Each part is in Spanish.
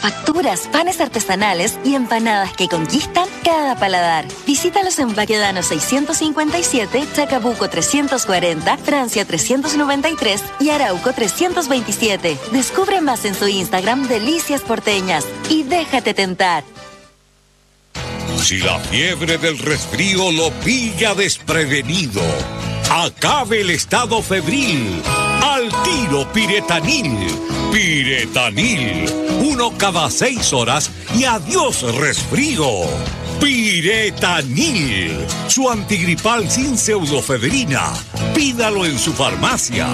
facturas, panes artesanales y empanadas que conquistan cada paladar. Visítalos en Baquedano 657, Chacabuco 340, Francia 393 y Arauco 327. Descubre más en su Instagram Delicias Porteñas y déjate tentar. Si la fiebre del resfrío lo pilla desprevenido, acabe el estado febril. Al tiro Piretanil. Piretanil. 1 cada 6 horas y adiós resfrío. Piretanil. Su antigripal sin pseudofebrina. Pídalo en su farmacia.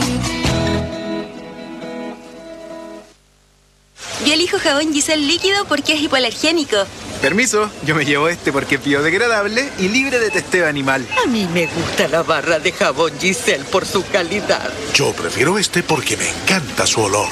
Yo elijo jabón Giselle líquido porque es hipoalergénico. Permiso, yo me llevo este porque es biodegradable y libre de testeo animal. A mí me gusta la barra de jabón Giselle por su calidad. Yo prefiero este porque me encanta su olor.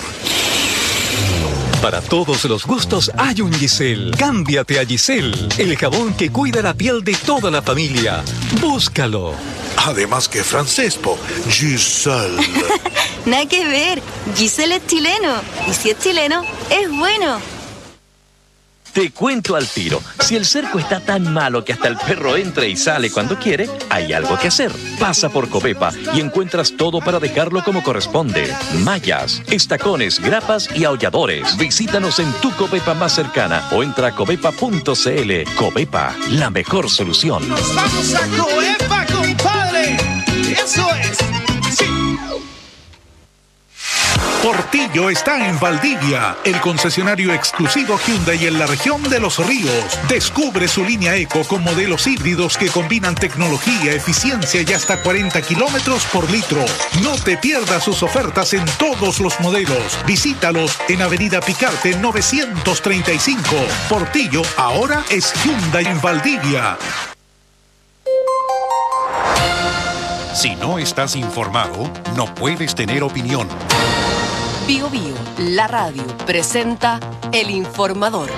Para todos los gustos hay un Giselle. Cámbiate a Giselle, el jabón que cuida la piel de toda la familia. Búscalo. Además que francés, po. Giselle. Nada que ver. Giselle es chileno. Y si es chileno, es bueno. Te cuento al tiro. Si el cerco está tan malo que hasta el perro entra y sale cuando quiere, hay algo que hacer. Pasa por Covepa y encuentras todo para dejarlo como corresponde. Mallas, estacones, grapas y aulladores. Visítanos en tu Covepa más cercana o entra a covepa.cl. Covepa, la mejor solución. ¡Nos vamos a Covepa, compadre! ¡Eso es! ¡Sí! Portillo está en Valdivia, el concesionario exclusivo Hyundai en la región de Los Ríos. Descubre su línea Eco con modelos híbridos que combinan tecnología, eficiencia y hasta 40 kilómetros por litro. No te pierdas sus ofertas en todos los modelos. Visítalos en Avenida Picarte 935. Portillo ahora es Hyundai en Valdivia. Si no estás informado, no puedes tener opinión. Bio Bio, la radio, presenta El Informador.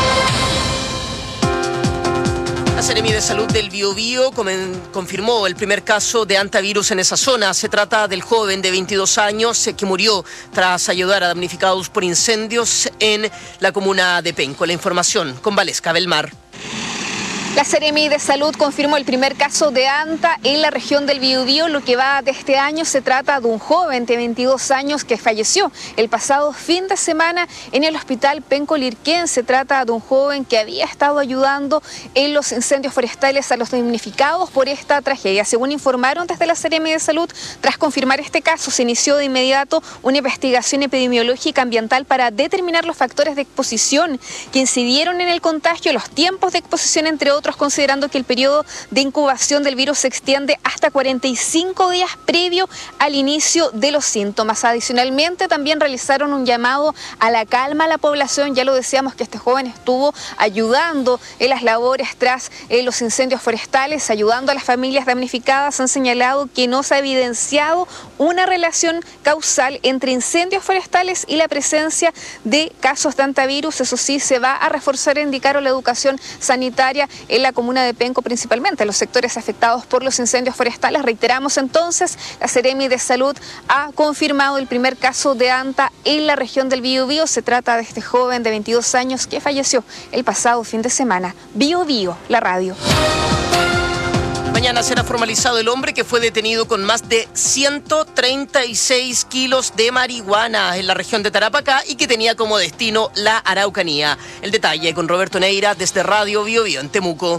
La Seremi de Salud del Biobío confirmó el primer caso de hantavirus en esa zona. Se trata del joven de 22 años que murió tras ayudar a damnificados por incendios en la comuna de Penco. La información con Valesca Belmar. La Seremi de Salud confirmó el primer caso de anta en la región del Biobío. Lo que va de este año se trata de un joven de 22 años que falleció el pasado fin de semana en el hospital Penco Lirquén. Se trata de un joven que había estado ayudando en los incendios forestales a los damnificados por esta tragedia. Según informaron desde la Seremi de Salud, tras confirmar este caso se inició de inmediato una investigación epidemiológica ambiental para determinar los factores de exposición que incidieron en el contagio, los tiempos de exposición, entre otros, considerando que el periodo de incubación del virus se extiende hasta 45 días previo al inicio de los síntomas. Adicionalmente, también realizaron un llamado a la calma a la población. Ya lo decíamos que este joven estuvo ayudando en las labores tras los incendios forestales, ayudando a las familias damnificadas. Han señalado que no se ha evidenciado una relación causal entre incendios forestales y la presencia de casos de hantavirus. Eso sí, se va a reforzar, indicaron, la educación sanitaria en la comuna de Penco, principalmente en los sectores afectados por los incendios forestales. Reiteramos entonces, la Seremi de Salud ha confirmado el primer caso de anta en la región del Biobío. Se trata de este joven de 22 años que falleció el pasado fin de semana. Biobío, la radio. Mañana será formalizado el hombre que fue detenido con más de 136 kilos de marihuana en la región de Tarapacá y que tenía como destino la Araucanía. El detalle con Roberto Neira desde Radio Biobío en Temuco.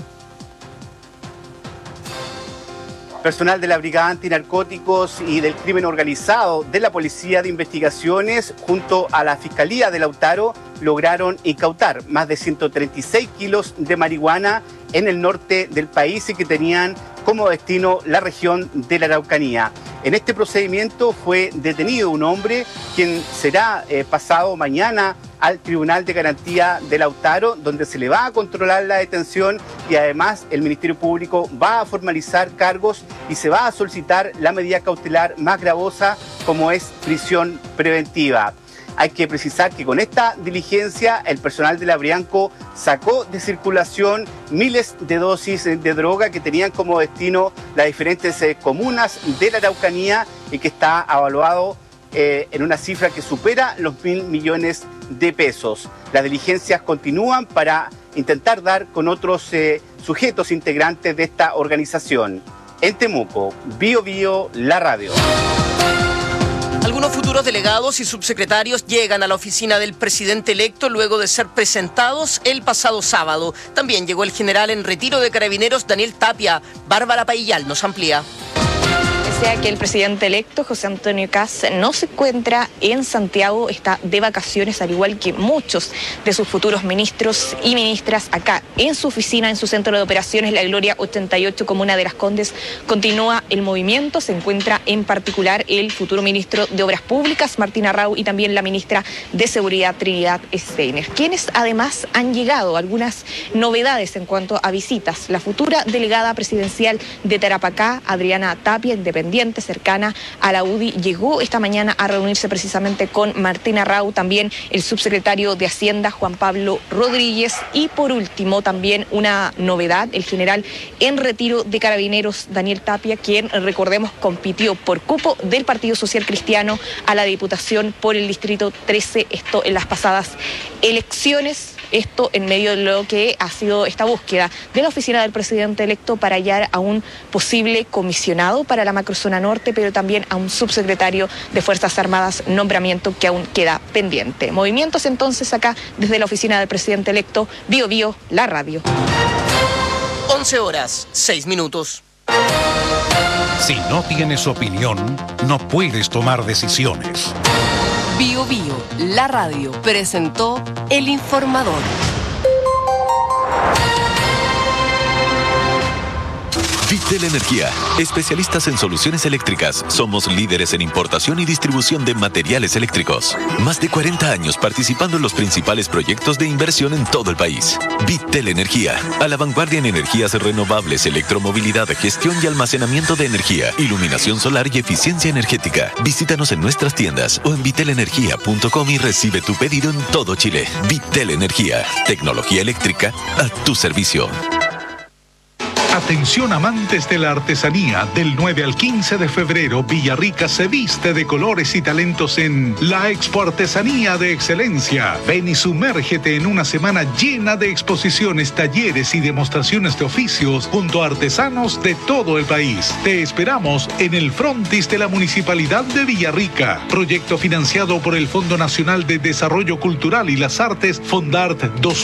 Personal de la Brigada Antinarcóticos y del Crimen Organizado de la Policía de Investigaciones junto a la Fiscalía de Lautaro lograron incautar más de 136 kilos de marihuana en el norte del país y que tenían como destino la región de la Araucanía. En este procedimiento fue detenido un hombre quien será pasado mañana al Tribunal de Garantía de Lautaro, donde se le va a controlar la detención y además el Ministerio Público va a formalizar cargos y se va a solicitar la medida cautelar más gravosa, como es prisión preventiva. Hay que precisar que con esta diligencia el personal de la Brianco sacó de circulación miles de dosis de droga que tenían como destino las diferentes comunas de la Araucanía y que está evaluado en una cifra que supera los 1.000 millones de pesos. Las diligencias continúan para intentar dar con otros sujetos integrantes de esta organización. En Temuco, Bío Bío, la radio. Algunos futuros delegados y subsecretarios llegan a la oficina del presidente electo luego de ser presentados el pasado sábado. También llegó el general en retiro de Carabineros Daniel Tapia. Bárbara Paillal nos amplía. Sea que el presidente electo, José Antonio Kast, no se encuentra en Santiago, está de vacaciones, al igual que muchos de sus futuros ministros y ministras acá en su oficina, en su centro de operaciones, La Gloria 88, comuna de Las Condes. Continúa el movimiento, se encuentra en particular el futuro ministro de Obras Públicas, Martín Arrau, y también la ministra de Seguridad, Trinidad Steiner, quienes además han llegado algunas novedades en cuanto a visitas. La futura delegada presidencial de Tarapacá, Adriana Tapia, independiente, cercana a la UDI, llegó esta mañana a reunirse precisamente con Martín Arrau, también el subsecretario de Hacienda, Juan Pablo Rodríguez, y por último también una novedad, el general en retiro de Carabineros, Daniel Tapia, quien, recordemos, compitió por cupo del Partido Social Cristiano a la Diputación por el Distrito 13, esto en las pasadas elecciones. Esto en medio de lo que ha sido esta búsqueda de la oficina del presidente electo para hallar a un posible comisionado para la macrozona norte, pero también a un subsecretario de Fuerzas Armadas, nombramiento que aún queda pendiente. Movimientos entonces acá desde la oficina del presidente electo, Bío Bío, la radio. 11:06. Si no tienes opinión, no puedes tomar decisiones. Bío Bío, la radio, presentó El Informador. Vitel Energía, especialistas en soluciones eléctricas. Somos líderes en importación y distribución de materiales eléctricos. Más de 40 años participando en los principales proyectos de inversión en todo el país. Vitel Energía, a la vanguardia en energías renovables, electromovilidad, gestión y almacenamiento de energía, iluminación solar y eficiencia energética. Visítanos en nuestras tiendas o en vitelenergia.com y recibe tu pedido en todo Chile. Vitel Energía, tecnología eléctrica a tu servicio. Atención amantes de la artesanía, del 9 al 15 de febrero, Villarrica se viste de colores y talentos en la Expo Artesanía de Excelencia. Ven y sumérgete en una semana llena de exposiciones, talleres y demostraciones de oficios junto a artesanos de todo el país. Te esperamos en el frontis de la Municipalidad de Villarrica. Proyecto financiado por el Fondo Nacional de Desarrollo Cultural y las Artes, Fondart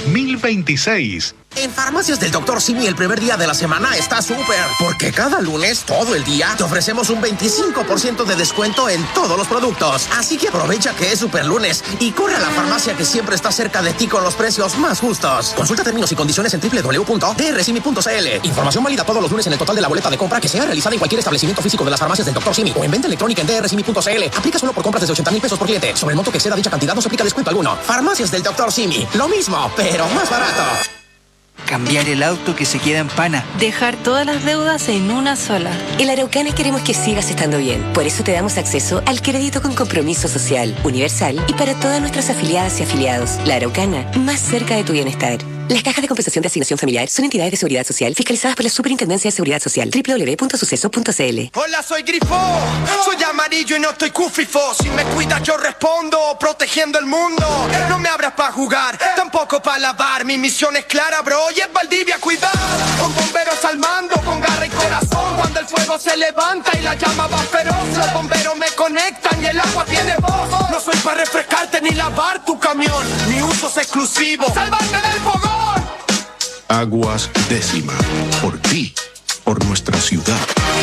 2026. En Farmacias del Dr. Simi el primer día de la semana está súper, porque cada lunes, todo el día, te ofrecemos un 25% de descuento en todos los productos. Así que aprovecha que es super lunes y corre a la farmacia que siempre está cerca de ti con los precios más justos. Consulta términos y condiciones en www.drsimi.cl. Información válida todos los lunes en el total de la boleta de compra que sea realizada en cualquier establecimiento físico de las Farmacias del Dr. Simi o en venta electrónica en drsimi.cl. Aplica solo por compras desde 80,000 pesos por cliente. Sobre el monto que exceda dicha cantidad no se aplica descuento alguno. Farmacias del Dr. Simi. Lo mismo, pero más barato. Cambiar el auto que se queda en pana. Dejar todas las deudas en una sola. En la Araucana queremos que sigas estando bien. Por eso te damos acceso al crédito con compromiso social, universal y para todas nuestras afiliadas y afiliados. La Araucana, más cerca de tu bienestar. Las cajas de compensación de asignación familiar son entidades de seguridad social fiscalizadas por la Superintendencia de Seguridad Social. www.suceso.cl. Hola, soy Grifo. Soy amarillo y no estoy cufifo. Si me cuidas yo respondo, protegiendo el mundo. No me abras para jugar, tampoco para lavar. Mi misión es clara, bro, y es Valdivia cuidar. Con bomberos al mando, con garra y corazón. Cuando el fuego se levanta y la llama va feroz, los bomberos me conectan y el agua tiene voz. No soy para refrescarte ni lavar tu camión. Mi uso es exclusivo, salvarme del fogón. Aguas Décima. Por ti, por nuestra ciudad.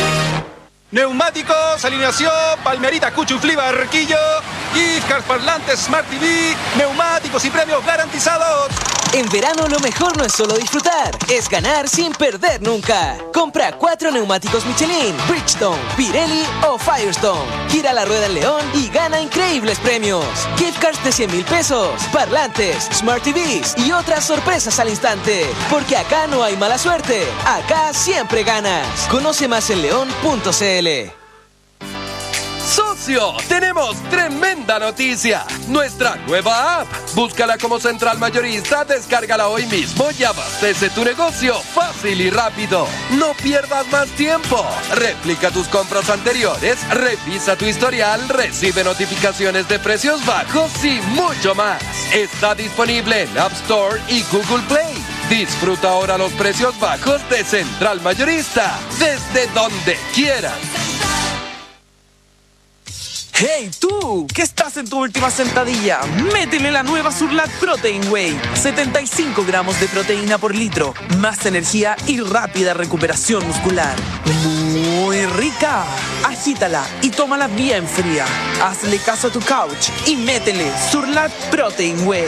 Neumáticos, alineación, Palmerita, Cuchuflí, Barquillo, Gift Cards, parlantes, Smart TV, neumáticos y premios garantizados. En verano lo mejor no es solo disfrutar, es ganar sin perder nunca. Compra 4 neumáticos Michelin, Bridgestone, Pirelli o Firestone. Gira la rueda en León y gana increíbles premios. Gift cards de 100,000 pesos, parlantes, Smart TVs y otras sorpresas al instante. Porque acá no hay mala suerte, acá siempre ganas. Conoce más en león.cl. negocio! ¡Tenemos tremenda noticia! Nuestra nueva app. Búscala como Central Mayorista, descárgala hoy mismo y abastece tu negocio fácil y rápido. No pierdas más tiempo. Replica tus compras anteriores, revisa tu historial, recibe notificaciones de precios bajos y mucho más. Está disponible en App Store y Google Play. Disfruta ahora los precios bajos de Central Mayorista, desde donde quieras. ¡Hey tú! ¿Qué estás en tu última sentadilla? Métele la nueva Surlat Protein Whey. 75 gramos de proteína por litro. Más energía y rápida recuperación muscular. Muy rica. Agítala y tómala bien fría. Hazle caso a tu couch y métele Surlat Protein Whey.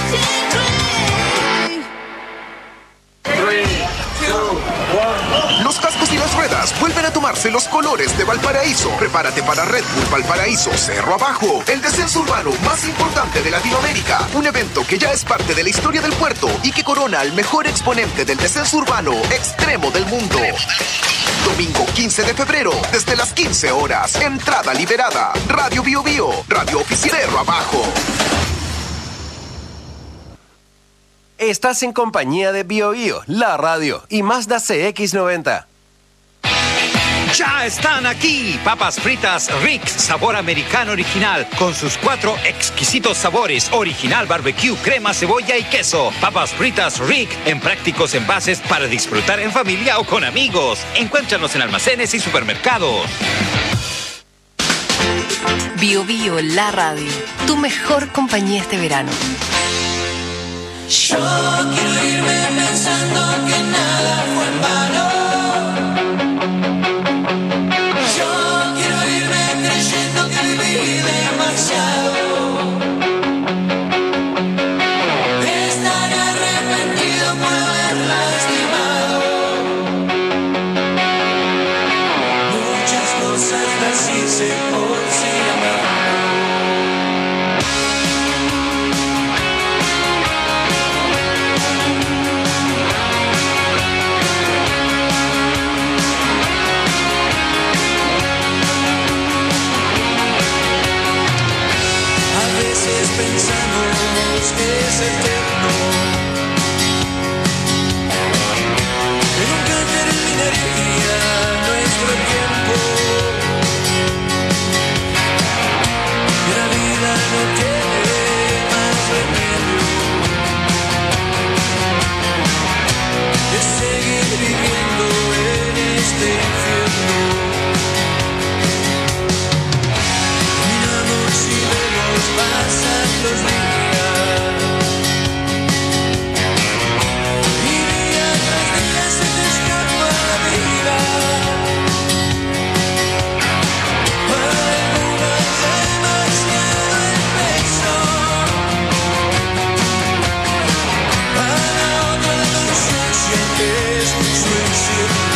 Los cascos y las ruedas vuelven a tomarse los colores de Valparaíso. Prepárate para Red Bull Valparaíso Cerro Abajo, el descenso urbano más importante de Latinoamérica. Un evento que ya es parte de la historia del puerto y que corona al mejor exponente del descenso urbano extremo del mundo. Domingo 15 de febrero, desde las 15 horas. Entrada liberada. Radio Bio Bio, Radio Oficial Cerro Abajo. Estás en compañía de Bio Bio, la radio y Mazda CX-90. Ya están aquí, papas fritas Rick, sabor americano original, con sus 4 exquisitos sabores, original barbecue, crema, cebolla y queso. Papas fritas Rick, en prácticos envases para disfrutar en familia o con amigos. Encuéntranos en almacenes y supermercados. Bio Bio, la radio, tu mejor compañía este verano. Yo quiero irme pensando que nada fue en vano. Yo quiero irme creyendo que viví demasiado. Estaré arrepentido por haber lastimado. Muchas cosas las hice por si amar. Pensamos que es eterno, que nunca terminaría nuestro tiempo, que la vida no tiene más remedio que seguir viviendo en este infierno. Caminamos y vemos pasar los días, y día tras día se te escapa la vida. Para algunas demasiado el peso, para otras la conciencia que es suicidio.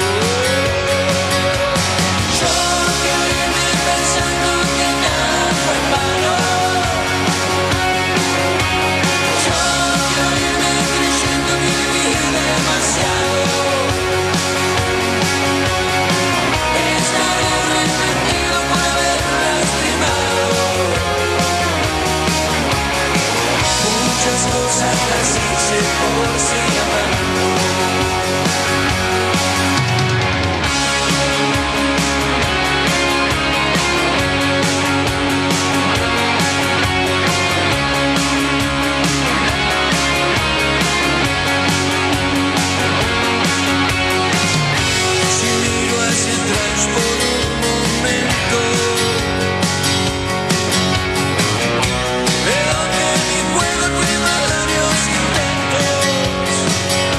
Yo quiero irme pensando que nada fue en vano. Yo quiero irme creyendo que viví demasiado. Estaré arrepentido por haber lastimado. Muchas cosas las hice por si amando. Si miro hacia atrás por un momento, veo que mi juego tiene varios intentos.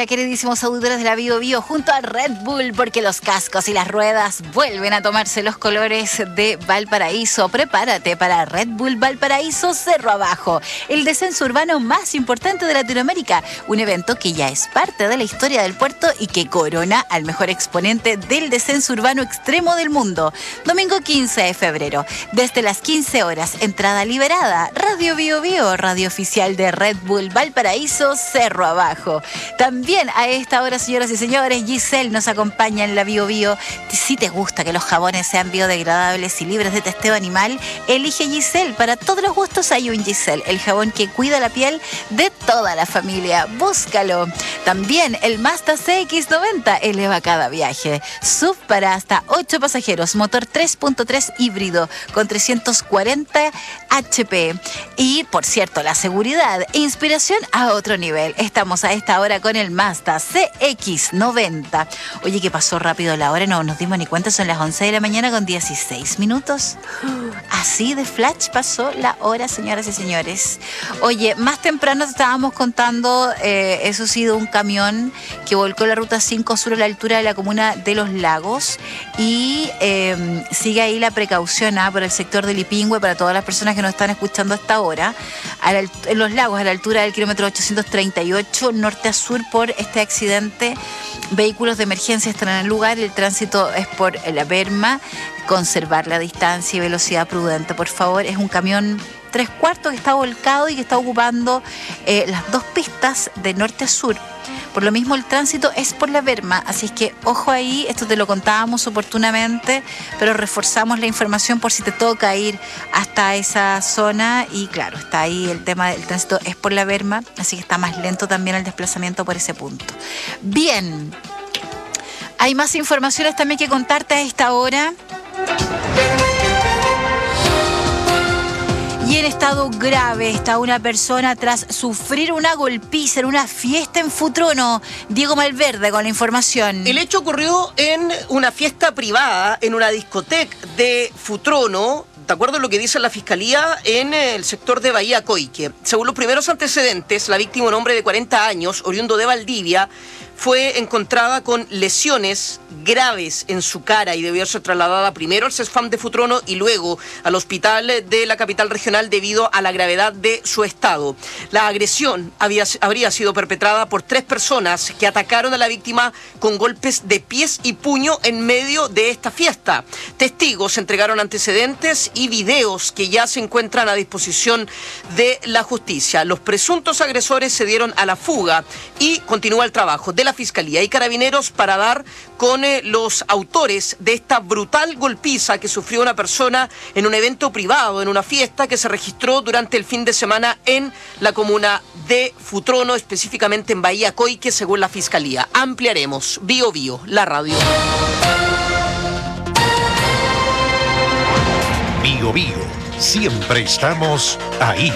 día, queridísimos auditores de la Bio Bio, junto a Red Bull, porque los cascos y las ruedas vuelven a tomarse los colores de Valparaíso. Prepárate para Red Bull Valparaíso Cerro Abajo, el descenso urbano más importante de Latinoamérica. Un evento que ya es parte de la historia del puerto y que corona al mejor exponente del descenso urbano extremo del mundo. Domingo 15 de febrero, desde las 15 horas, entrada liberada. Radio Bio Bio, radio oficial de Red Bull Valparaíso Cerro Abajo. También a esta hora, señoras y señores, Giselle nos acompaña en la Bio Bio. Si te gusta que los jabones sean biodegradables y libres de testeo animal, elige Giselle. Para todos los gustos hay un Giselle, el jabón que cuida la piel de toda la familia. Búscalo. También el Mazda CX-90 eleva cada viaje. SUV para hasta 8 pasajeros, motor 3.3 híbrido con 340 HP. Y, por cierto, la seguridad e inspiración a otro nivel. Estamos a esta hora con el Mazda CX-90. Oye, que pasó rápido la hora, no nos dimos ni cuenta, son las 11 de la mañana con 16 minutos. Así de flash pasó la hora, señoras y señores. Oye, más temprano te estábamos contando, eso ha sido un camión que volcó la ruta 5 sur a la altura de la comuna de Los Lagos y sigue ahí la precaución por el sector del Lipingüe para todas las personas que nos están escuchando hasta ahora. En Los Lagos, a la altura del kilómetro 838, norte a sur, por este accidente. Vehículos de emergencia están en el lugar, el tránsito es por la berma. Conservar la distancia y velocidad prudente, por favor. Es un camión 3/4 que está volcado y que está ocupando las dos pistas de norte a sur. Por lo mismo, el tránsito es por la berma, así es que ojo ahí. Esto te lo contábamos oportunamente, pero reforzamos la información por si te toca ir hasta esa zona. Y claro, está ahí el tema del tránsito es por la berma, así que está más lento también el desplazamiento por ese punto. Bien, hay más informaciones también que contarte a esta hora. Y en estado grave está una persona tras sufrir una golpiza en una fiesta en Futrono. Diego Malverde con la información. El hecho ocurrió en una fiesta privada, en una discoteca de Futrono, de acuerdo a lo que dice la Fiscalía, en el sector de Bahía Coique. Según los primeros antecedentes, la víctima, un hombre de 40 años, oriundo de Valdivia, fue encontrada con lesiones graves en su cara y debió ser trasladada primero al CESFAM de Futrono y luego al hospital de la capital regional debido a la gravedad de su estado. La agresión habría sido perpetrada por 3 personas que atacaron a la víctima con golpes de pies y puño en medio de esta fiesta. Testigos entregaron antecedentes y videos que ya se encuentran a disposición de la justicia. Los presuntos agresores se dieron a la fuga y continúa el trabajo de la Fiscalía y Carabineros para dar con los autores de esta brutal golpiza que sufrió una persona en un evento privado, en una fiesta que se registró durante el fin de semana en la comuna de Futrono, específicamente en Bahía Coique, según la Fiscalía. Ampliaremos. Bio Bio, la radio. Bio Bio, siempre estamos ahí.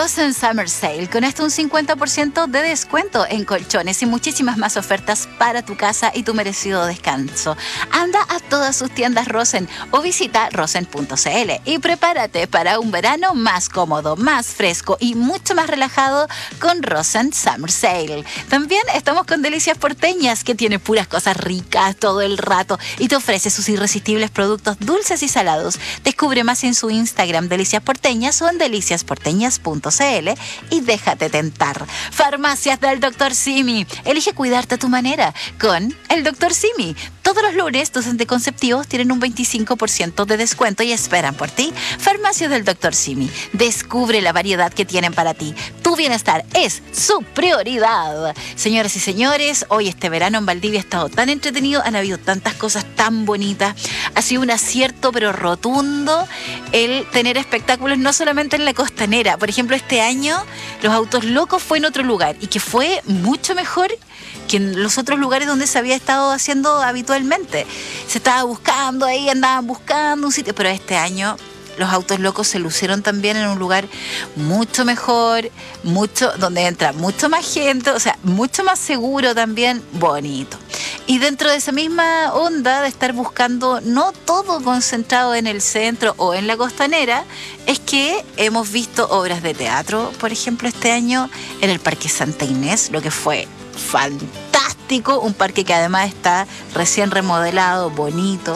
Rosen Summer Sale, con hasta un 50% de descuento en colchones y muchísimas más ofertas para tu casa y tu merecido descanso. Anda a todas sus tiendas Rosen o visita rosen.cl y prepárate para un verano más cómodo, más fresco y mucho más relajado con Rosen Summer Sale. También estamos con Delicias Porteñas, que tiene puras cosas ricas todo el rato y te ofrece sus irresistibles productos dulces y salados. Descubre más en su Instagram Delicias Porteñas o en deliciasporteñas.cl y déjate tentar. Farmacias del Dr. Simi. Elige cuidarte a tu manera con el Dr. Simi. Todos los lunes tus anticonceptivos tienen un 25% de descuento y esperan por ti. Farmacias del Dr. Simi. Descubre la variedad que tienen para ti. Tu bienestar es su prioridad. Señoras y señores, hoy este verano en Valdivia ha estado tan entretenido, han habido tantas cosas tan bonitas. Ha sido un acierto pero rotundo el tener espectáculos no solamente en la costanera. Por ejemplo, este año Los Autos Locos fue en otro lugar y que fue mucho mejor que en los otros lugares donde se había estado haciendo habitualmente. Se estaba buscando ahí, andaban buscando un sitio, pero este año Los Autos Locos se lucieron también en un lugar mucho mejor, donde entra mucho más gente, o sea, mucho más seguro también, bonito. Y dentro de esa misma onda de estar buscando no todo concentrado en el centro o en la costanera, es que hemos visto obras de teatro, por ejemplo, este año en el Parque Santa Inés, lo que fue fantástico, un parque que además está recién remodelado, bonito.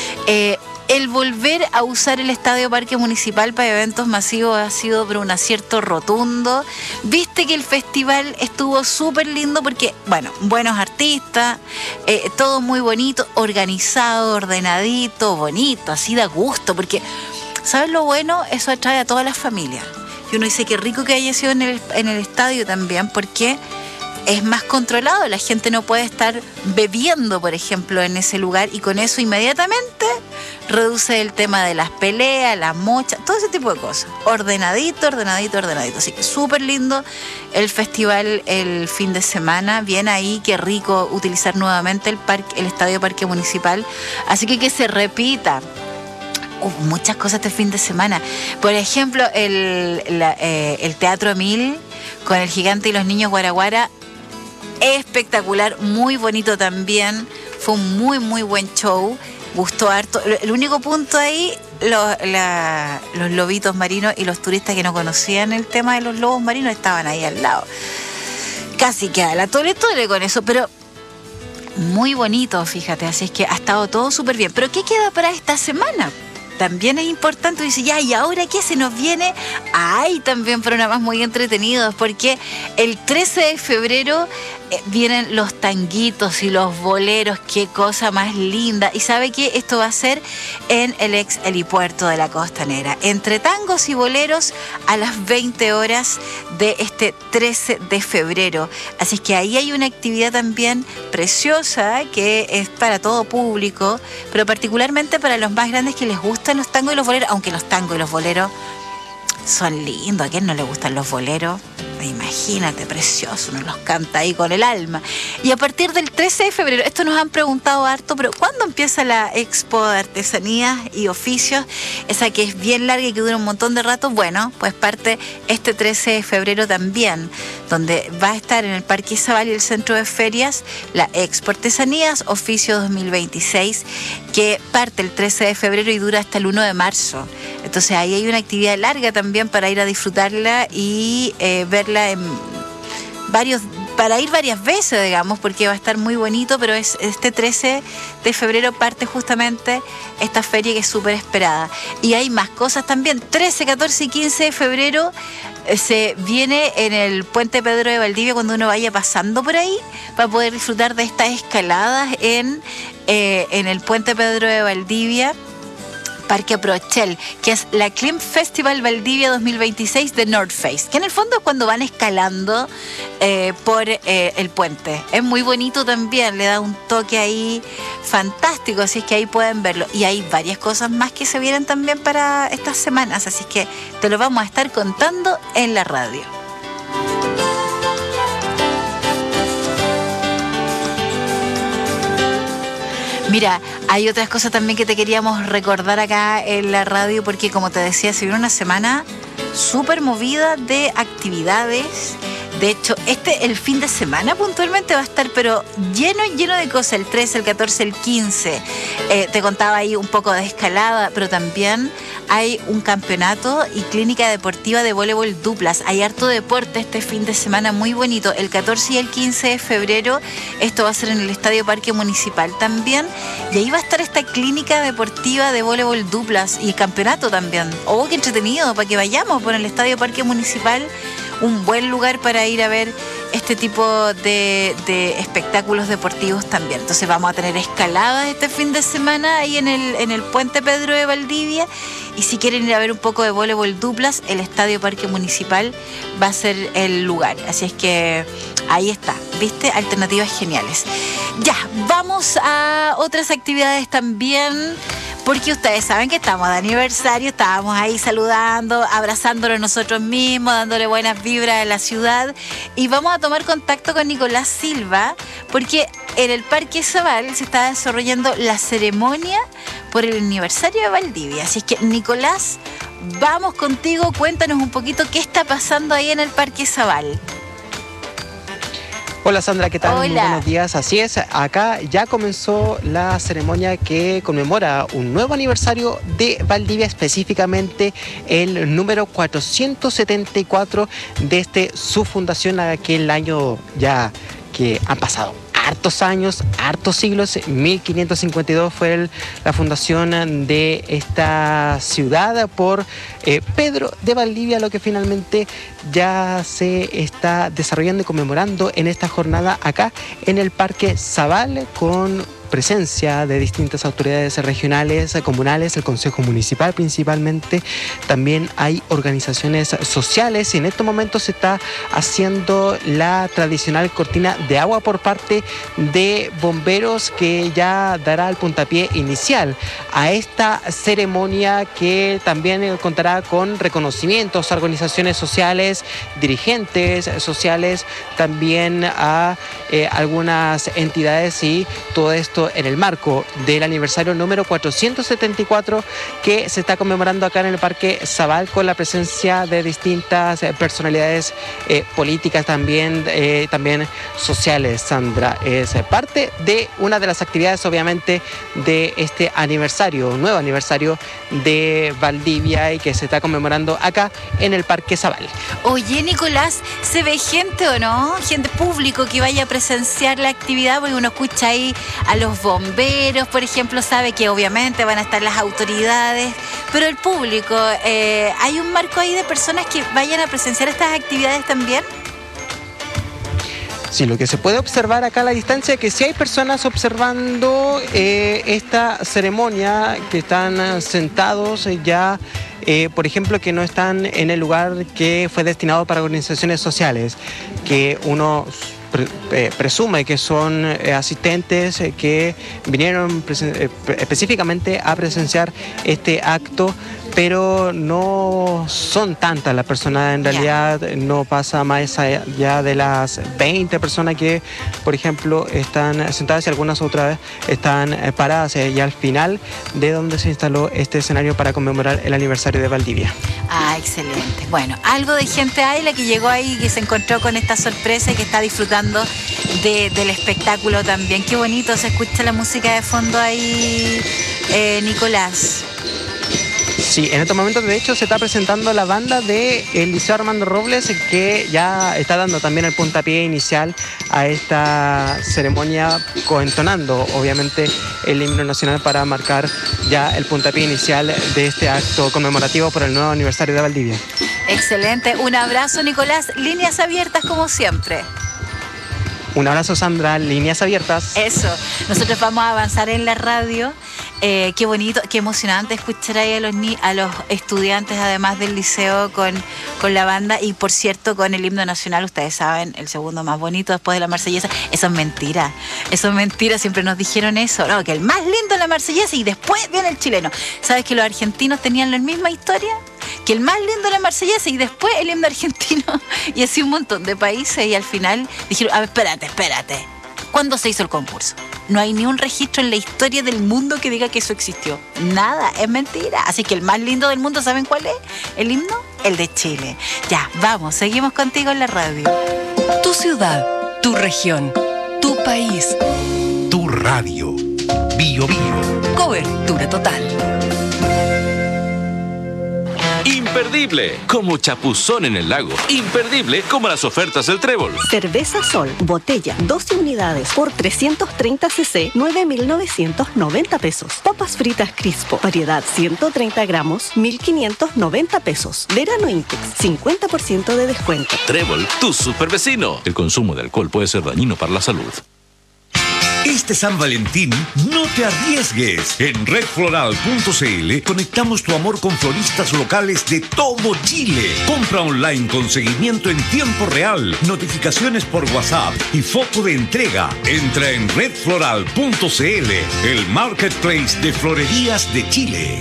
El volver a usar el Estadio Parque Municipal para eventos masivos ha sido por un acierto rotundo. Viste que el festival estuvo súper lindo porque, bueno, buenos artistas, todo muy bonito, organizado, ordenadito, bonito, así da gusto, porque, ¿sabes lo bueno? Eso atrae a todas las familias. Y uno dice que rico que haya sido en el estadio también, porque es más controlado, la gente no puede estar bebiendo, por ejemplo, en ese lugar, y con eso inmediatamente reduce el tema de las peleas, las mochas, todo ese tipo de cosas. Ordenadito. Así que súper lindo el festival el fin de semana. Bien ahí, qué rico utilizar nuevamente el Estadio Parque Municipal. Así que se repita. Muchas cosas este fin de semana. Por ejemplo, el Teatro Emil con el Gigante y los Niños Guaraguara. Espectacular, muy bonito también. Fue un muy, muy buen show. Gustó harto. El único punto ahí, los lobitos marinos y los turistas que no conocían el tema de los lobos marinos estaban ahí al lado. Casi queda la tole con eso, pero muy bonito, fíjate. Así es que ha estado todo súper bien. Pero ¿qué queda para esta semana? También es importante, dice, ya, ¿y ahora qué se nos viene? Hay también programas muy entretenidos, porque el 13 de febrero vienen los tanguitos y los boleros, qué cosa más linda. Y sabe que esto va a ser en el ex helipuerto de la Costanera, entre tangos y boleros a las 20 horas de este 13 de febrero. Así es que ahí hay una actividad también preciosa que es para todo público, pero particularmente para los más grandes que les gustan los tangos y los boleros, aunque los tangos y los boleros son lindos. ¿A quién no le gustan los boleros? Imagínate, precioso, uno los canta ahí con el alma. Y a partir del 13 de febrero, esto nos han preguntado harto, pero ¿cuándo empieza la Expo de Artesanías y Oficios? Esa que es bien larga y que dura un montón de rato. Bueno, pues parte este 13 de febrero también, donde va a estar en el Parque Izabal y el Centro de Ferias la Expo Artesanías Oficios 2026, que parte el 13 de febrero y dura hasta el 1 de marzo. Entonces ahí hay una actividad larga también para ir a disfrutarla y verla para ir varias veces, digamos, porque va a estar muy bonito. Pero es este 13 de febrero parte justamente esta feria que es súper esperada. Y hay más cosas también. 13, 14 y 15 de febrero se viene en el Puente Pedro de Valdivia, cuando uno vaya pasando por ahí, para poder disfrutar de estas escaladas en el Puente Pedro de Valdivia, Parque Prochel, que es la Climb Festival Valdivia 2026 de North Face, que en el fondo es cuando van escalando por el puente. Es muy bonito también, le da un toque ahí fantástico, así es que ahí pueden verlo. Y hay varias cosas más que se vienen también para estas semanas, así es que te lo vamos a estar contando en la radio. Mira, hay otras cosas también que te queríamos recordar acá en la radio, porque como te decía, se viene una semana súper movida de actividades. De hecho, el fin de semana puntualmente va a estar, pero lleno de cosas, el 13, el 14, el 15. Te contaba ahí un poco de escalada, pero también hay un campeonato y clínica deportiva de voleibol duplas. Hay harto deporte este fin de semana, muy bonito. El 14 y el 15 de febrero, esto va a ser en el Estadio Parque Municipal también. Y ahí va a estar esta clínica deportiva de voleibol duplas y el campeonato también. ¡Oh, qué entretenido! Para que vayamos por el Estadio Parque Municipal. Un buen lugar para ir a ver este tipo de espectáculos deportivos también. Entonces vamos a tener escaladas este fin de semana ahí en el Puente Pedro de Valdivia. Y si quieren ir a ver un poco de voleibol duplas, el Estadio Parque Municipal va a ser el lugar. Así es que ahí está, ¿viste? Alternativas geniales. Ya, vamos a otras actividades también. Porque ustedes saben que estamos de aniversario, estábamos ahí saludando, abrazándonos nosotros mismos, dándole buenas vibras a la ciudad. Y vamos a tomar contacto con Nicolás Silva, porque en el Parque Zabal se está desarrollando la ceremonia por el aniversario de Valdivia. Así es que, Nicolás, vamos contigo, cuéntanos un poquito qué está pasando ahí en el Parque Zabal. Hola Sandra, ¿qué tal? Hola. Muy buenos días. Así es, acá ya comenzó la ceremonia que conmemora un nuevo aniversario de Valdivia, específicamente el número 474 desde su fundación, aquel año ya que han pasado hartos años, hartos siglos. 1552 fue la fundación de esta ciudad por Pedro de Valdivia, lo que finalmente ya se está desarrollando y conmemorando en esta jornada acá en el Parque Zabal, con presencia de distintas autoridades regionales, comunales, el Consejo Municipal principalmente. También hay organizaciones sociales y en estos momentos se está haciendo la tradicional cortina de agua por parte de bomberos, que ya dará el puntapié inicial a esta ceremonia, que también contará con reconocimientos a organizaciones sociales, dirigentes sociales, también a algunas entidades, y todo esto en el marco del aniversario número 474 que se está conmemorando acá en el Parque Zabal, con la presencia de distintas personalidades políticas, también sociales. Sandra, es parte de una de las actividades, obviamente, de este aniversario, nuevo aniversario de Valdivia, y que se está conmemorando acá en el Parque Zabal. Oye, Nicolás, ¿se ve gente o no? Gente, público que vaya a presenciar la actividad, porque uno escucha ahí a los bomberos, por ejemplo, sabe que obviamente van a estar las autoridades, pero el público, ¿hay un marco ahí de personas que vayan a presenciar estas actividades también? Sí, lo que se puede observar acá a la distancia es que sí hay personas observando esta ceremonia, que están sentados ya, por ejemplo, que no están en el lugar que fue destinado para organizaciones sociales, que uno presume que son asistentes que vinieron específicamente a presenciar este acto, pero no son tantas las personas. En realidad no pasa más allá de las 20 personas que, por ejemplo, están sentadas, y algunas otras están paradas, y al final de donde se instaló este escenario para conmemorar el aniversario de Valdivia. Ah, excelente. Bueno, algo de gente hay, la que llegó ahí, que se encontró con esta sorpresa y que está disfrutando del espectáculo también. Qué bonito, se escucha la música de fondo ahí, Nicolás. Sí, en estos momentos de hecho se está presentando la banda de el Liceo Armando Robles, que ya está dando también el puntapié inicial a esta ceremonia, entonando obviamente el himno nacional para marcar ya el puntapié inicial de este acto conmemorativo por el nuevo aniversario de Valdivia. Excelente, un abrazo, Nicolás, líneas abiertas como siempre. Un abrazo, Sandra, líneas abiertas. Eso, nosotros vamos a avanzar en la radio. Qué bonito, qué emocionante escuchar ahí a los estudiantes, además del liceo, con la banda, y por cierto con el himno nacional. Ustedes saben, el segundo más bonito después de la Marsellesa. Eso es mentira, siempre nos dijeron eso, ¿no? Que el más lindo es la Marsellesa y después viene el chileno. ¿Sabes que los argentinos tenían la misma historia? Que el más lindo es la Marsellesa y después el himno argentino, y así un montón de países, y al final dijeron, a ver, espérate. ¿Cuándo se hizo el concurso? No hay ni un registro en la historia del mundo que diga que eso existió. Nada, es mentira. Así que el más lindo del mundo, ¿saben cuál es? El himno el de Chile. Ya, vamos, seguimos contigo en la radio. Tu ciudad, tu región, tu país. Tu radio. Bio Bio. Cobertura total. Imperdible, como chapuzón en el lago. Imperdible, como las ofertas del Trébol. Cerveza Sol, botella, 12 unidades por 330 cc, 9.990 pesos. Papas fritas Crispo, variedad 130 gramos, 1.590 pesos. Verano Intex, 50% de descuento. Trébol, tu super vecino. El consumo de alcohol puede ser dañino para la salud. Este San Valentín, no te arriesgues. En redfloral.cl conectamos tu amor con floristas locales de todo Chile. Compra online con seguimiento en tiempo real, notificaciones por WhatsApp y foto de entrega. Entra en redfloral.cl, el marketplace de florerías de Chile.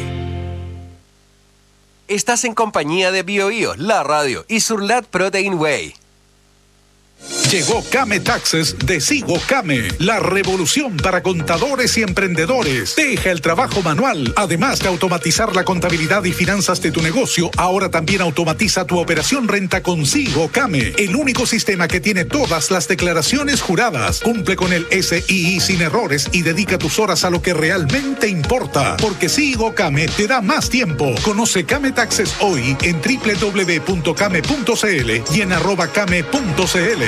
Estás en compañía de BioBio, la radio y Surlat Protein Whey. Llegó Kame Taxes de Sigo Kame, la revolución para contadores y emprendedores. Deja el trabajo manual. Además de automatizar la contabilidad y finanzas de tu negocio, ahora también automatiza tu operación renta con Sigo Kame, el único sistema que tiene todas las declaraciones juradas. Cumple con el SII sin errores y dedica tus horas a lo que realmente importa. Porque Sigo Kame te da más tiempo. Conoce Kame Taxes hoy en www.kame.cl y en @kame.cl.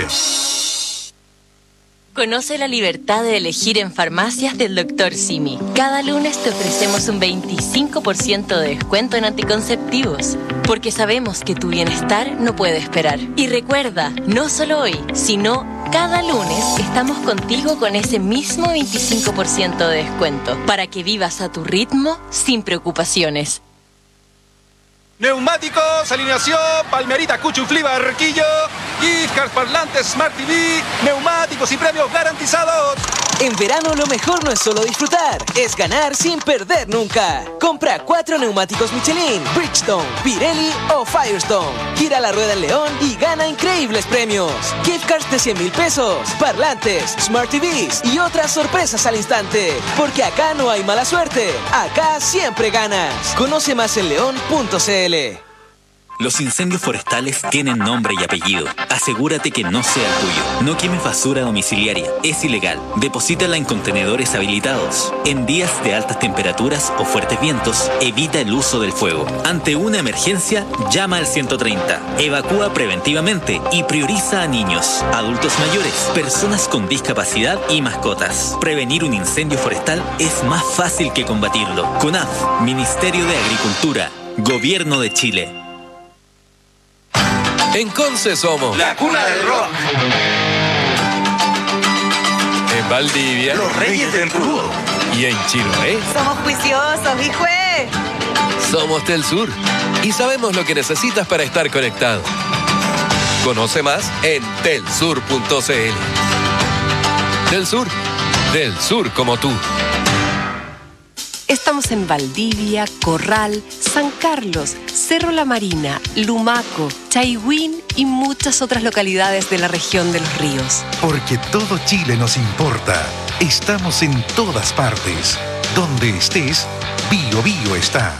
Conoce la libertad de elegir en farmacias del Dr. Simi. Cada lunes te ofrecemos un 25% de descuento en anticonceptivos, porque sabemos que tu bienestar no puede esperar. Y recuerda, no solo hoy, sino cada lunes estamos contigo con ese mismo 25% de descuento, para que vivas a tu ritmo sin preocupaciones. Neumáticos, alineación, Palmerita, Cuchuflí, Barquillo, Gift Parlantes, Smart TV, neumáticos y premios garantizados. En verano lo mejor no es solo disfrutar, es ganar sin perder nunca. Compra 4 neumáticos Michelin, Bridgestone, Pirelli o Firestone. Gira la rueda en León y gana increíbles premios. Gift cards de 100,000 pesos, parlantes, Smart TVs y otras sorpresas al instante. Porque acá no hay mala suerte, acá siempre ganas. Conoce más en león.cl. Los incendios forestales tienen nombre y apellido. Asegúrate que no sea el tuyo. No quemes basura domiciliaria. Es ilegal. Deposítala en contenedores habilitados. En días de altas temperaturas o fuertes vientos, evita el uso del fuego. Ante una emergencia, llama al 130. Evacúa preventivamente y prioriza a niños, adultos mayores, personas con discapacidad y mascotas. Prevenir un incendio forestal es más fácil que combatirlo. CONAF, Ministerio de Agricultura, Gobierno de Chile. En Conce somos La cuna del rock. En Valdivia, Los Reyes del Embudo. Y en Chiloé, Somos juiciosos, hijo. somos Telsur. Y sabemos lo que necesitas para estar conectado. Conoce más en telsur.cl. Telsur, del sur como tú. Estamos en Valdivia, Corral, San Carlos, Cerro La Marina, Lumaco, Chaihuín y muchas otras localidades de la región de los ríos. Porque todo Chile nos importa. Estamos en todas partes. Donde estés, Bio Bio está.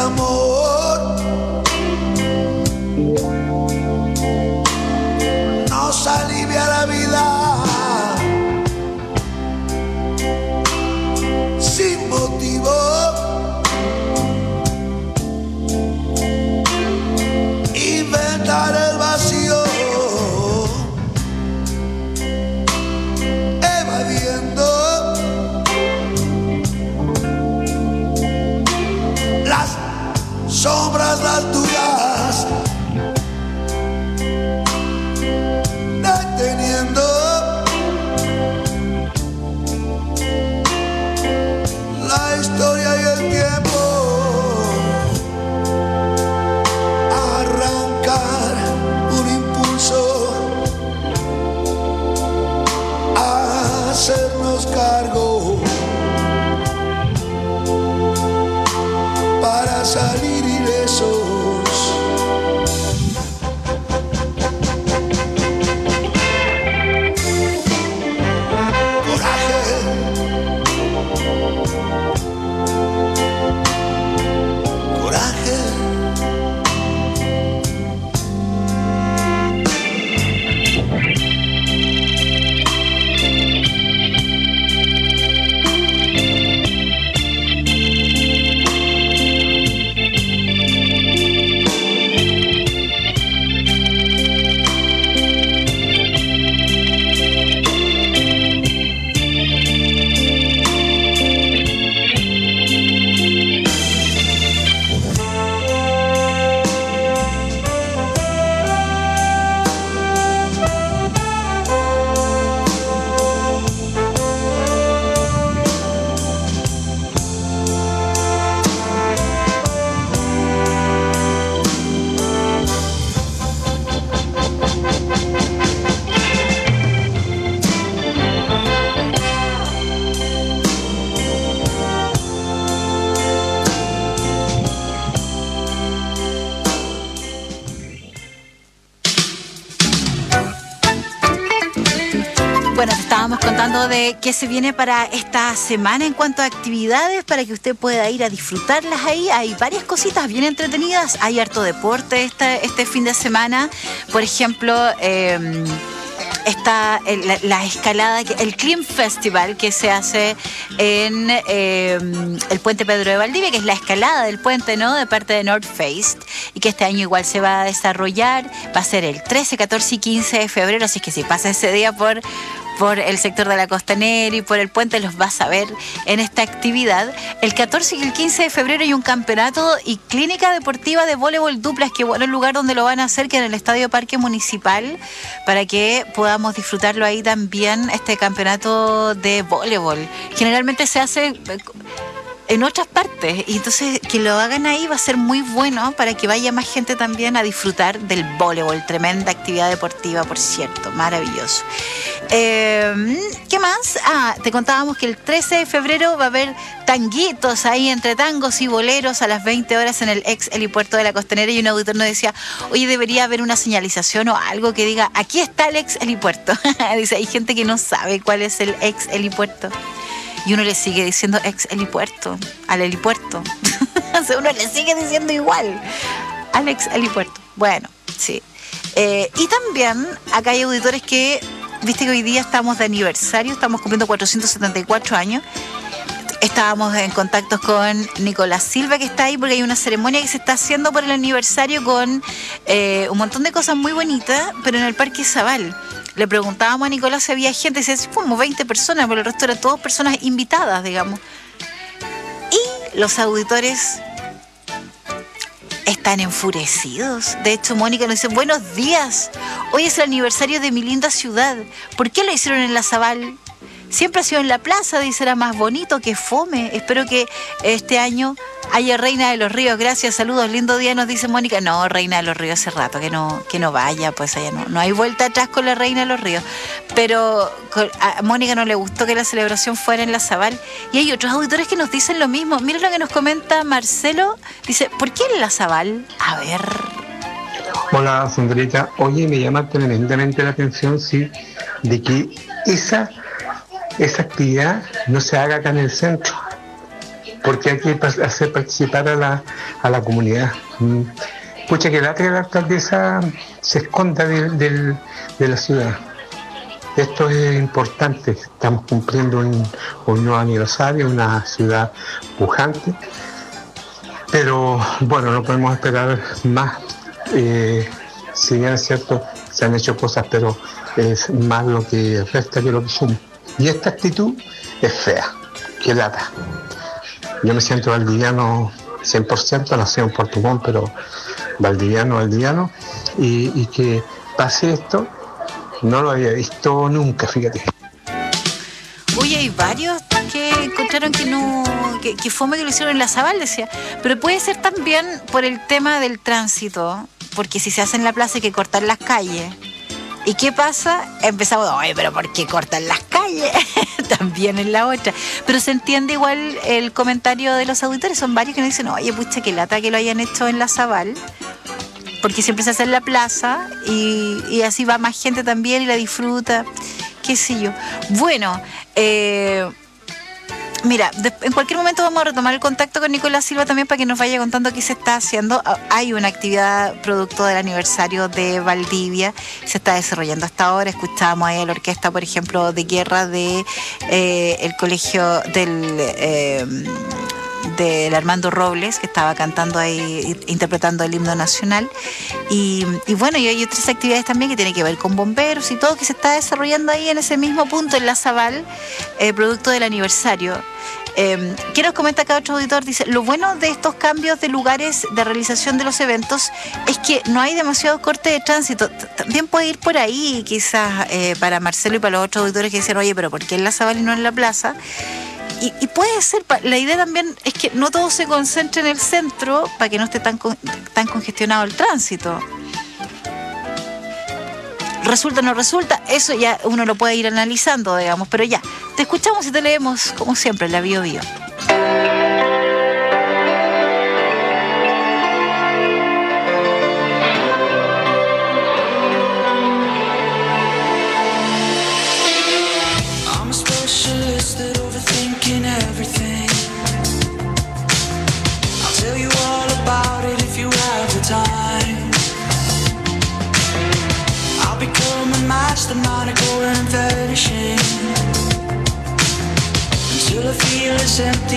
amor nos alivia la vida sin motivo. Inventar el vacío, evadiendo las sombras, las dudas, deteniendo la historia y el tiempo, arrancar un impulso, hacernos cargo para salir ilesos. Bueno, te estábamos contando de qué se viene para esta semana en cuanto a actividades para que usted pueda ir a disfrutarlas ahí. Hay varias cositas bien entretenidas. Hay harto deporte este fin de semana. Por ejemplo, está la escalada, el Climb Festival que se hace en el Puente Pedro de Valdivia, que es la escalada del puente, ¿no?, de parte de North Face, y que este año igual se va a desarrollar. Va a ser el 13, 14 y 15 de febrero, así que si pasa ese día por el sector de la Costanera y por el puente, los vas a ver en esta actividad. El 14 y el 15 de febrero hay un campeonato y clínica deportiva de voleibol duplas, que bueno, el lugar donde lo van a hacer, que en el Estadio Parque Municipal, para que podamos disfrutarlo ahí también, este campeonato de voleibol. Generalmente se hace en otras partes, y entonces que lo hagan ahí va a ser muy bueno para que vaya más gente también a disfrutar del voleibol. Tremenda actividad deportiva, por cierto, maravilloso. ¿Qué más? Te contábamos que el 13 de febrero va a haber tanguitos ahí entre tangos y boleros a las 20 horas en el ex helipuerto de la Costanera, y un auditor nos decía, oye, debería haber una señalización o algo que diga, aquí está el ex helipuerto. Dice, hay gente que no sabe cuál es el ex helipuerto. Y uno le sigue diciendo ex helipuerto, al helipuerto. O sea, uno le sigue diciendo igual al ex helipuerto. Bueno, sí. Y también acá hay auditores que, viste que hoy día estamos de aniversario, estamos cumpliendo 474 años. Estábamos en contactos con Nicolás Silva, que está ahí porque hay una ceremonia que se está haciendo por el aniversario con un montón de cosas muy bonitas, pero en el Parque Zabal. Le preguntábamos a Nicolás si había gente, y decía, fuimos 20 personas, pero el resto eran todas personas invitadas, digamos. Y los auditores están enfurecidos. De hecho, Mónica nos dice, buenos días, hoy es el aniversario de mi linda ciudad. ¿Por qué lo hicieron en la Zabal? Siempre ha sido en la plaza, dice, era más bonito, que fome. Espero que este año haya Reina de los Ríos. Gracias, saludos, lindo día, nos dice Mónica. No, Reina de los Ríos hace rato que no vaya, pues allá no hay vuelta atrás con la Reina de los Ríos. Pero a Mónica no le gustó que la celebración fuera en la Zabal. Y hay otros auditores que nos dicen lo mismo. Miren lo que nos comenta Marcelo. Dice, ¿por qué en la Zabal? A ver. Hola, Sandrita. Oye, me llama tremendamente la atención, sí, de que esa actividad no se haga acá en el centro. porque hay que hacer participar a la comunidad. Pucha, que la alcaldesa se esconda de la ciudad. Esto es importante, estamos cumpliendo un nuevo aniversario, una ciudad pujante, pero bueno, no podemos esperar más. Si bien es cierto, se han hecho cosas, pero es más lo que resta que lo que suma. Y esta actitud es fea, que lata. Yo me siento valdiviano 100%, nací en Puerto Montt, pero valdiviano, y que pase esto, no lo había visto nunca, fíjate. Oye, hay varios que encontraron que fome que lo hicieron en la Zabal, decía. Pero puede ser también por el tema del tránsito, porque si se hace en la plaza hay que cortar las calles. ¿Y qué pasa? Empezamos, oye, pero ¿por qué cortan las calles? También en la otra. Pero se entiende igual el comentario de los auditores. Son varios que nos dicen, oye, pucha, qué lata que lo hayan hecho en la Zabal, porque siempre se hace en la plaza y así va más gente también y la disfruta, qué sé yo. Bueno, mira, en cualquier momento vamos a retomar el contacto con Nicolás Silva también para que nos vaya contando qué se está haciendo. Hay una actividad producto del aniversario de Valdivia, se está desarrollando hasta ahora. Escuchábamos ahí a la orquesta, por ejemplo, de guerra de el colegio del Armando Robles, que estaba cantando ahí, interpretando el himno nacional. Y bueno, y hay otras actividades también que tienen que ver con bomberos y todo, que se está desarrollando ahí en ese mismo punto, en la Zabal, producto del aniversario. ¿Qué nos comenta acá otro auditor? Dice, lo bueno de estos cambios de lugares de realización de los eventos es que no hay demasiado corte de tránsito. También puede ir por ahí, quizás para Marcelo y para los otros auditores que dicen, oye, pero ¿por qué en la Zabal y no en la plaza? Y puede ser, la idea también es que no todo se concentre en el centro para que no esté tan congestionado el tránsito. Resulta o no resulta, eso ya uno lo puede ir analizando, digamos, pero ya, te escuchamos y te leemos, como siempre, en la Bio Bio. Mastermind of going vanishing until I feel as empty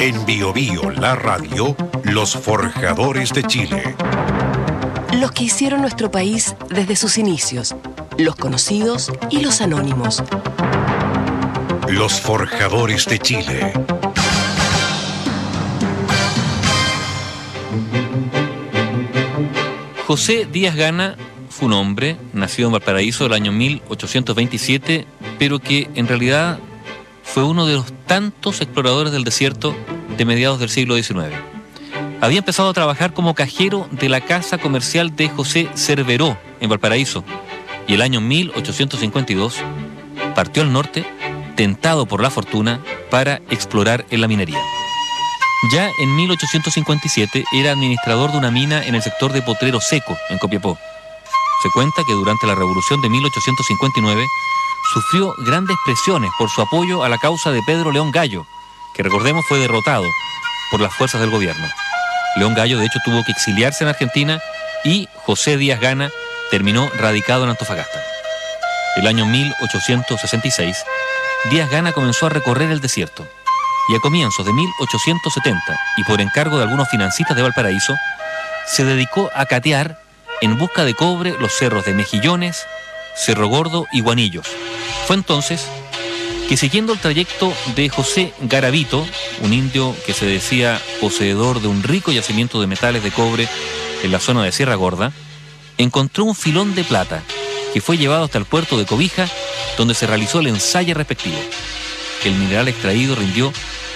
En BioBio, la radio, los forjadores de Chile. Los que hicieron nuestro país desde sus inicios, los conocidos y los anónimos. Los forjadores de Chile. José Díaz Gana fue un hombre nacido en Valparaíso el año 1827, pero que en realidad fue uno de los tantos exploradores del desierto de mediados del siglo XIX. Había empezado a trabajar como cajero de la casa comercial de José Cerveró en Valparaíso, y el año 1852 partió al norte, tentado por la fortuna, para explorar en la minería. Ya en 1857 era administrador de una mina en el sector de Potrero Seco, en Copiapó. Se cuenta que durante la Revolución de 1859 sufrió grandes presiones por su apoyo a la causa de Pedro León Gallo, que recordemos fue derrotado por las fuerzas del gobierno. León Gallo de hecho tuvo que exiliarse en Argentina y José Díaz Gana terminó radicado en Antofagasta. El año 1866, Díaz Gana comenzó a recorrer el desierto y a comienzos de 1870, y por encargo de algunos financistas de Valparaíso, se dedicó a catear en busca de cobre los cerros de Mejillones, Cerro Gordo y Guanillos. Fue entonces que, siguiendo el trayecto de José Garavito, un indio que se decía poseedor de un rico yacimiento de metales de cobre en la zona de Sierra Gorda, encontró un filón de plata que fue llevado hasta el puerto de Cobija, donde se realizó el ensayo respectivo. El mineral extraído rindió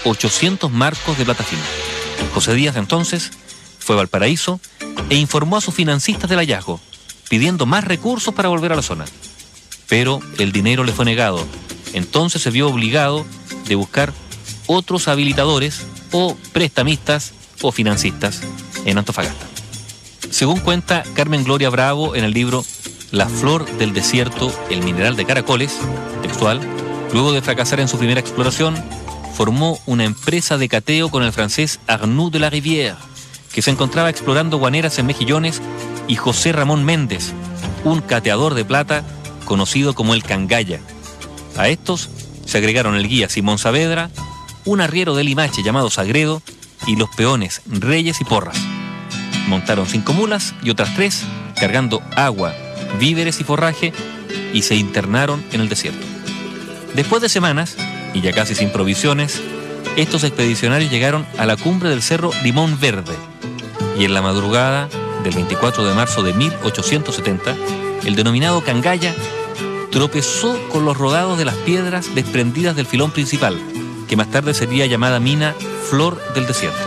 800 marcos de plata fina. José Díaz entonces fue a Valparaíso e informó a sus financistas del hallazgo, pidiendo más recursos para volver a la zona. Pero el dinero le fue negado. Entonces se vio obligado de buscar otros habilitadores o prestamistas o financistas en Antofagasta. Según cuenta Carmen Gloria Bravo en el libro La flor del desierto, el mineral de caracoles, textual, luego de fracasar en su primera exploración, formó una empresa de cateo con el francés Arnoux de la Rivière, que se encontraba explorando guaneras en Mejillones, y José Ramón Méndez, un cateador de plata conocido como el Cangaya. A estos se agregaron el guía Simón Saavedra, un arriero de Limache llamado Sagredo y los peones Reyes y Porras. Montaron 5 mulas y otras 3 cargando agua, víveres y forraje, y se internaron en el desierto. Después de semanas, y ya casi sin provisiones, estos expedicionarios llegaron a la cumbre del cerro Limón Verde, y en la madrugada del 24 de marzo de 1870, el denominado Cangaya tropezó con los rodados de las piedras desprendidas del filón principal, que más tarde sería llamada mina Flor del Desierto.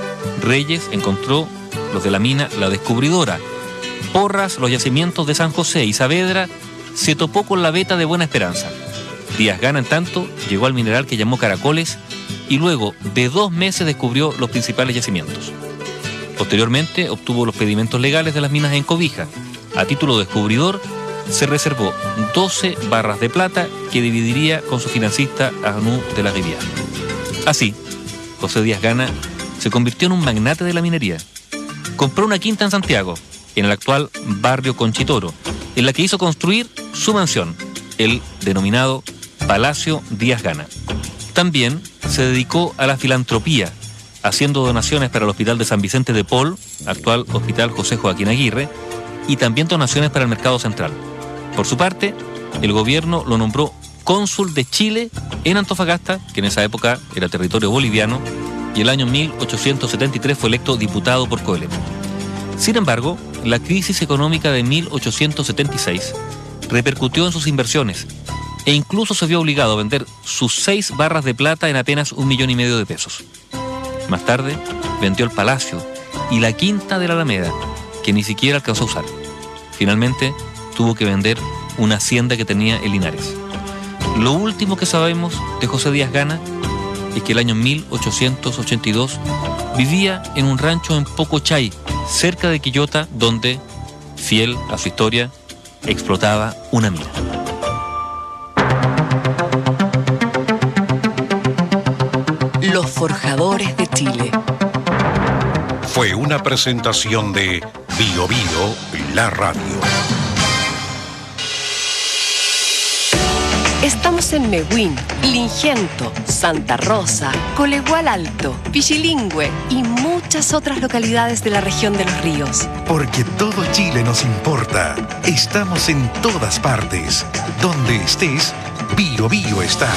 Reyes encontró los de la mina La Descubridora, Porras los yacimientos de San José, y Saavedra se topó con la veta de Buena Esperanza. Díaz Gana, en tanto, llegó al mineral que llamó Caracoles y luego de 2 meses descubrió los principales yacimientos. Posteriormente obtuvo los pedimentos legales de las minas en Cobija. A título de descubridor, se reservó 12 barras de plata que dividiría con su financista Arnoux de la Rivière. Así, José Díaz Gana se convirtió en un magnate de la minería. Compró una quinta en Santiago, en el actual barrio Conchitoro, en la que hizo construir su mansión, el denominado Palacio Díaz Gana. También se dedicó a la filantropía, haciendo donaciones para el Hospital de San Vicente de Paul, actual Hospital José Joaquín Aguirre, y también donaciones para el Mercado Central. Por su parte, el gobierno lo nombró cónsul de Chile en Antofagasta, que en esa época era territorio boliviano, y el año 1873 fue electo diputado por Coelemu. Sin embargo, la crisis económica de 1876 repercutió en sus inversiones e incluso se vio obligado a vender sus 6 barras de plata en apenas 1,5 millones de pesos. Más tarde, vendió el palacio y la quinta de la Alameda, que ni siquiera alcanzó a usar. Finalmente, tuvo que vender una hacienda que tenía en Linares. Lo último que sabemos de José Díaz Gana es que el año 1882 vivía en un rancho en Pocochay, cerca de Quillota, donde, fiel a su historia, explotaba una mina. Los forjadores de Chile. Fue una presentación de BioBio, la radio. Estamos en Mehuín, Lingento, Santa Rosa, Colegual Alto, Pichilingüe y muchas otras localidades de la región de los ríos. Porque todo Chile nos importa. Estamos en todas partes. Donde estés, Bio Bio está.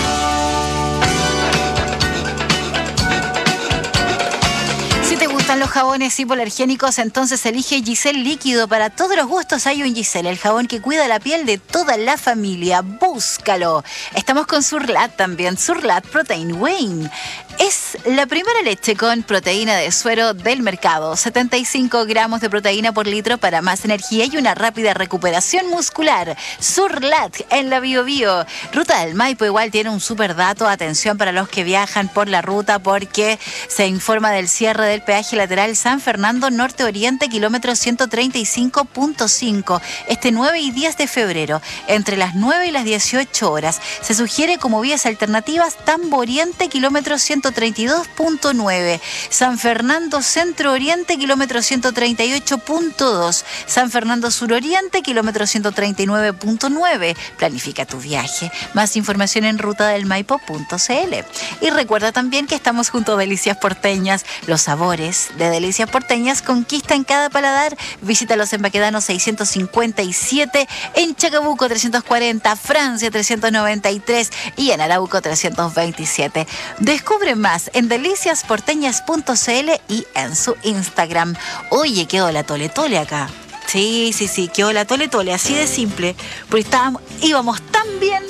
Los jabones hipoalergénicos, entonces elige Giselle líquido. Para todos los gustos hay un Giselle, el jabón que cuida la piel de toda la familia. Búscalo. Estamos con Surlat también. Surlat Protein Whey es la primera leche con proteína de suero del mercado. 75 gramos de proteína por litro para más energía y una rápida recuperación muscular. Surlat en la Bio Bio. Ruta del Maipo igual tiene un super dato. Atención para los que viajan por la ruta, porque se informa del cierre del peaje lateral San Fernando Norte Oriente, kilómetro 135.5, este 9 y 10 de febrero, entre las 9 y las 18 horas. Se sugiere como vías alternativas Tambo Oriente, kilómetro 132.9, San Fernando Centro Oriente, kilómetro 138.2, San Fernando Sur Oriente, kilómetro 139.9. Planifica tu viaje. Más información en rutadelmaipo.cl. Y recuerda también que estamos junto a Delicias Porteñas. Los sabores de Delicias Porteñas conquista en cada paladar. Visítalos en Baquedano 657, en Chacabuco 340, Francia 393 y en Arauco 327. Descubre más en deliciasporteñas.cl y en su Instagram. Oye, quedó la tole tole acá. Sí, quedó la tole tole, así de simple. Porque íbamos tan bien,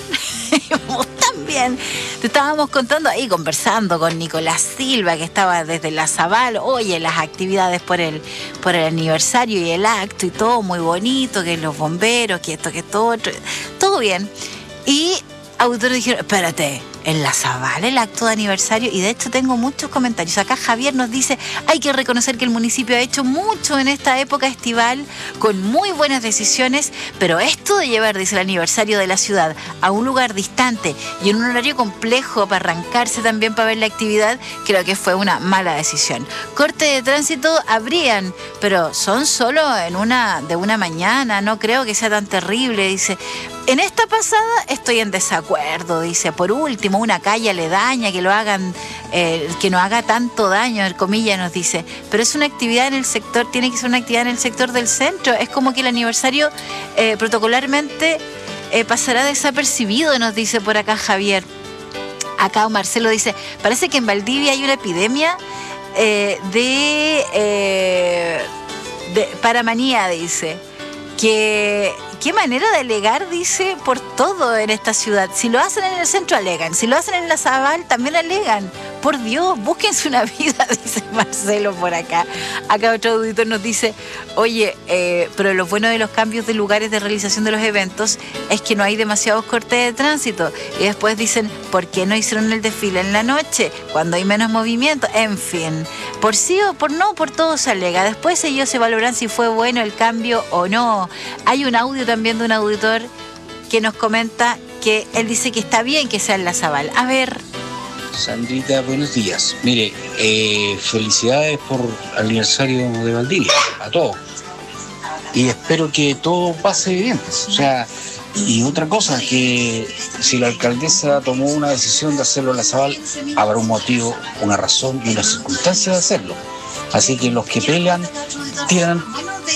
Te estábamos contando ahí, conversando con Nicolás Silva, que estaba desde la Zabal. Oye, las actividades por el aniversario y el acto y todo muy bonito, que los bomberos, que esto, que todo otro, todo bien. Y autores dijeron, espérate, en la Zabal el acto de aniversario, y de hecho tengo muchos comentarios. Acá Javier nos dice, hay que reconocer que el municipio ha hecho mucho en esta época estival, con muy buenas decisiones, pero esto de llevar, dice, el aniversario de la ciudad a un lugar distante y en un horario complejo para arrancarse también para ver la actividad, creo que fue una mala decisión. Corte de tránsito habrían, pero son solo de una mañana, no creo que sea tan terrible, dice. En esta pasada estoy en desacuerdo, dice. Por último, una calle aledaña, que lo hagan, que no haga tanto daño, en comillas, nos dice. Pero es una actividad en el sector, tiene que ser una actividad en el sector del centro. Es como que el aniversario protocolarmente pasará desapercibido, nos dice por acá Javier. Acá Marcelo dice, parece que en Valdivia hay una epidemia de paramanía, dice. Qué manera de alegar, dice, por todo en esta ciudad. Si lo hacen en el centro, alegan. Si lo hacen en la Zabal, también alegan. Por Dios, búsquense una vida, dice Marcelo por acá. Acá otro auditor nos dice, oye, pero lo bueno de los cambios de lugares de realización de los eventos es que no hay demasiados cortes de tránsito. Y después dicen, ¿por qué no hicieron el desfile en la noche, cuando hay menos movimiento? En fin, por sí o por no, por todo se alega. Después ellos se valoran si fue bueno el cambio o no. Hay un audio también de un auditor que nos comenta que él dice que está bien que sea en la Zabal. A ver. Sandrita, buenos días. Mire, felicidades por el aniversario de Valdivia, a todos. Y espero que todo pase bien. Pues. O sea, y otra cosa, que si la alcaldesa tomó una decisión de hacerlo en la Zabal, habrá un motivo, una razón y una circunstancia de hacerlo. Así que los que pelean tiran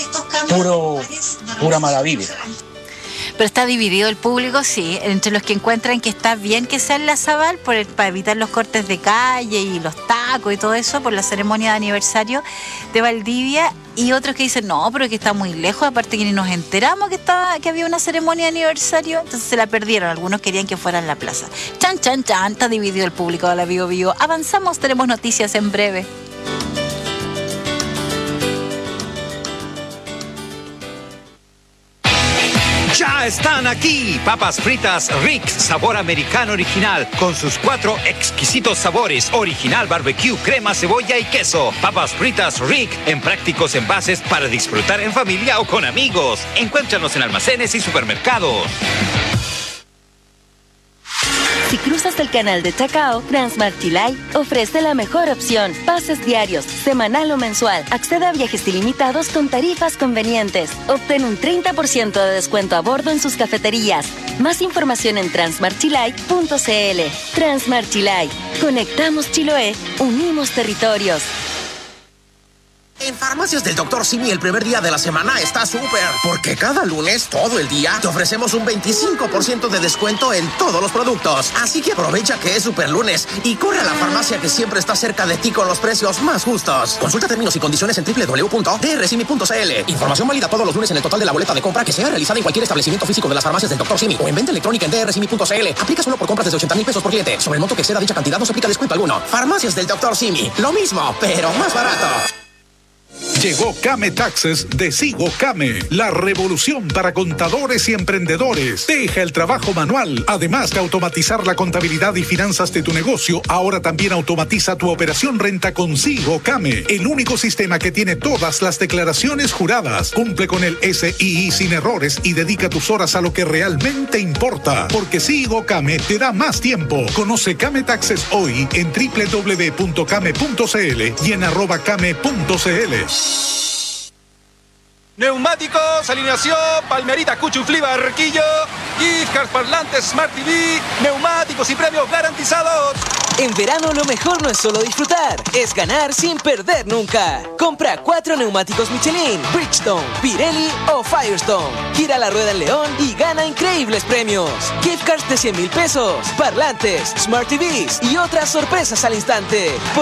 pura mala vibra. Pero está dividido el público, sí, entre los que encuentran que está bien que sea en la Zabal para evitar los cortes de calle y los tacos y todo eso por la ceremonia de aniversario de Valdivia, y otros que dicen, no, pero que está muy lejos, aparte que ni nos enteramos que había una ceremonia de aniversario, entonces se la perdieron. Algunos querían que fuera en la plaza. Chan, chan, chan, está dividido el público de la Bio Bio. Avanzamos, tenemos noticias en breve. Ya están aquí, papas fritas Rick, sabor americano original, con sus 4 exquisitos sabores, original barbecue, crema, cebolla y queso. Papas fritas Rick, en prácticos envases para disfrutar en familia o con amigos. Encuéntranos en almacenes y supermercados. Si cruzas del canal de Chacao, Transmart Chilay ofrece la mejor opción. Pases diarios, semanal o mensual. Accede a viajes ilimitados con tarifas convenientes. Obtén un 30% de descuento a bordo en sus cafeterías. Más información en transmartchilay.cl. Transmart Chilay. Conectamos Chiloé, unimos territorios. En Farmacias del Dr. Simi el primer día de la semana está súper, porque cada lunes, todo el día, te ofrecemos un 25% de descuento en todos los productos. Así que aprovecha que es super lunes y corre a la farmacia que siempre está cerca de ti con los precios más justos. Consulta términos y condiciones en www.drsimi.cl. Información válida todos los lunes en el total de la boleta de compra que sea realizada en cualquier establecimiento físico de las Farmacias del Dr. Simi o en venta electrónica en drsimi.cl. Aplica solo por compras desde 80,000 pesos por cliente. Sobre el monto que exceda dicha cantidad no se aplica descuento alguno. Farmacias del Dr. Simi. Lo mismo, pero más barato. Llegó Kame Taxes de Sigo Kame, la revolución para contadores y emprendedores. Deja el trabajo manual. Además de automatizar la contabilidad y finanzas de tu negocio, ahora también automatiza tu operación renta con Sigo Kame, el único sistema que tiene todas las declaraciones juradas. Cumple con el SII sin errores y dedica tus horas a lo que realmente importa, porque Sigo Kame te da más tiempo. Conoce Kame Taxes hoy en www.kame.cl y en @kame.cl. Neumáticos, alineación, Palmerita, Cuchuflí, Barquillo, gift cards, parlantes, Smart TV, neumáticos y premios garantizados. En verano lo mejor no es solo disfrutar, es ganar sin perder nunca. Compra 4 neumáticos Michelin, Bridgestone, Pirelli o Firestone. Gira la rueda en León y gana increíbles premios. Gift cards de 100,000 pesos, parlantes, Smart TVs y otras sorpresas al instante.